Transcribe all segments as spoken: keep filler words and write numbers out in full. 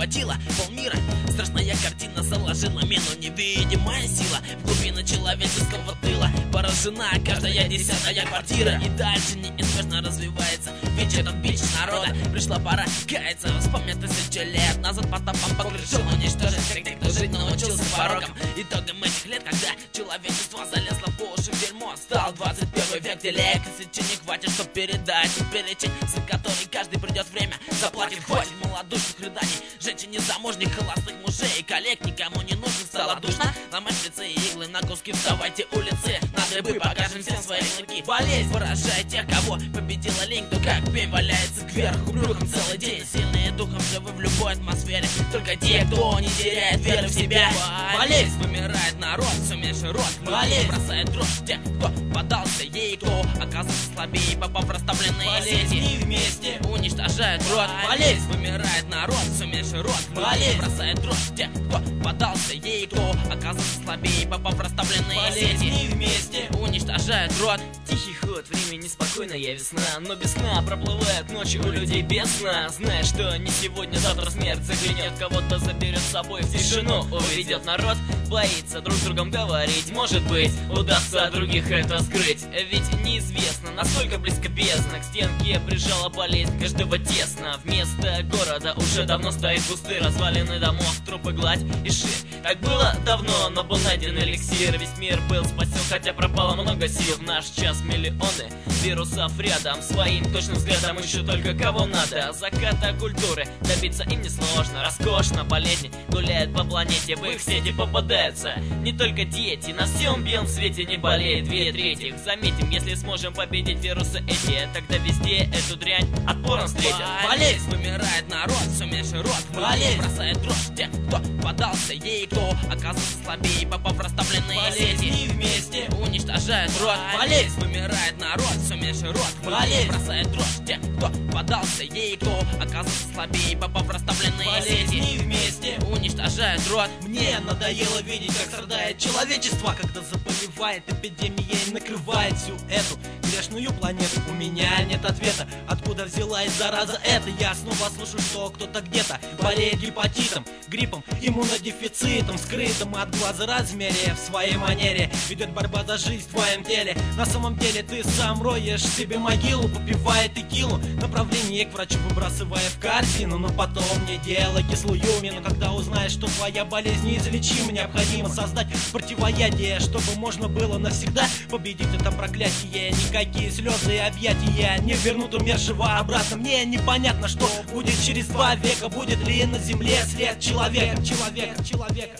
захватила полмира. Страшная картина заложила мину, невидимая сила в глубины человеческого тыла. Поражена каждая десятая квартира, и дальше неизбежно развивается ведь этот бич народа. Пришла пора каяться, вспомнить тысячи лет назад по стопам погрешил, уничтожить всех тех, кто жить научился пороком. Итогом этих лет, когда человечество залезло по уши в дерьмо, стал двадцать первый век, где лек тысячи не хватит, чтоб передать и перечень, за который каждый придет время заплатит. Хватит малодушных рыданий, женщин незамужних, холостых мужей, коллег никому не нужных. Стало душно, ломать шприцы и иглы на куски, вставайте улицы на дыбы, покажем всем свои клыки. Болезнь поражает тех, кого победила лень, кто как пень валяется кверху брюхом целый день. Сильные духом живы в любой атмосфере, только те, кто не теряет веры в себя. Болезнь вымирает народ, все меньше рот. Болезнь бросает дрожь те, кто поддался ей, кто оказался слабее, попав в расставленные сети. И вместе уничтожает рот. Болезнь вымирает народ, все меньше рот. Болезнь бросает дрожь те, кто поддался ей, кто оказался слабее, попав в расставленные сети. И вместе уничтожает рот. Тихий ход, время неспокойная весна, но без сна проплывает ночи у людей без сна. Знаешь, что не сегодня, завтра смерть заглянет, кого-то заберет с собой в тишину, уведет. Народ боится друг с другом говорить, может быть, удастся от других это скрыть. Ведь неизвестно, насколько близко бездна, к стенке прижала болезнь каждого тесно. Вместо города уже давно стоит пустые развалины домов, трупы, гладь и ширь. Так было давно, но был найден эликсир, весь мир был спасен, хотя пропало много сил. В наш час миллионы вирусов рядом, своим точным взглядом ищут только кого надо. Заката культуры добиться им несложно, роскошно болезни гуляют по планете, в их сети попадаются не только дети. На всем белом свете не болеет две трети. Заметим, если сможем победить вирусы эти, тогда везде эту дрянь отпором встретят. Болезнь вымирает народ, все меньше рот. Болезнь бросает дрожь те, кто поддался ей, кто оказался слабее, попав в расставленные сети. И вместе уничтожает рот. Болезнь вымирает народ, все меньше рот. Болезнь бросает дрожь те, кто поддался ей, кто оказался слабее, попав в расставленные сети. И вместе уничтожает рот. Мне надоело видеть, как страдает человечество, когда заболевает эпидемия и накрывает всю эту грешную планету. У меня нет ответа, откуда взялась зараза эта. Я снова слышу, что кто-то где-то болеет гепатитом, гриппом, иммунодефицитом, скрытым от глаза размере. В своей манере ведет борьба за жизнь в твоем теле. На самом деле ты сам роешь себе могилу, попивая текилу, направление к врачу выбрасывая в корзину. Но потом не делай кислую мину, когда узнаешь, что твоя болезнь неизлечима. Необходимо создать противоядие, чтобы можно было навсегда победить это проклятие. Никакие слезы и объятия не вернут умершего обратно. Мне непонятно, что будет через два века. Будет ли на земле след человека, человека, человека.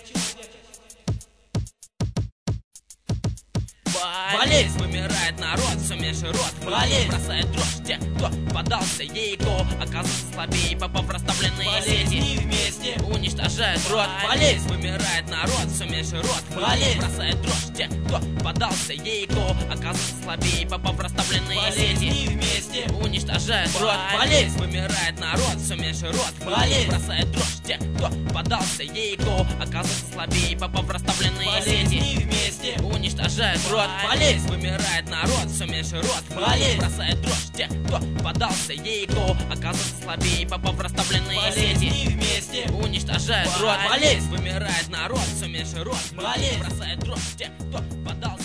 Болезнь вымирает народ, все меньше рот. Болезнь бросает дрожь те, кто поддался ей, кто оказался слабее, попав в расставленные сети. И вместе уничтожает рот. Болезнь вымирает народ, все меньше рот. Болезнь бросает дрожь те, кто поддался ей, кто оказался слабее, попав в расставленные сети. И вместе уничтожает рот. Болезнь вымирает народ, все меньше рот. Болезнь бросает дрожь те, кто поддался ей, кто оказался слабее, попав в расставленные сети. И вместе уничтожает рот. Болезнь вымирает народ, все меньше рот. Болезнь бросает дрожь те, кто поддался ей, кто оказался слабее, попав в расставленные сети. И вместе уничтожает рот. Болезнь вымирает народ, все меньше рот. Болезнь бросает дрожь те, кто поддался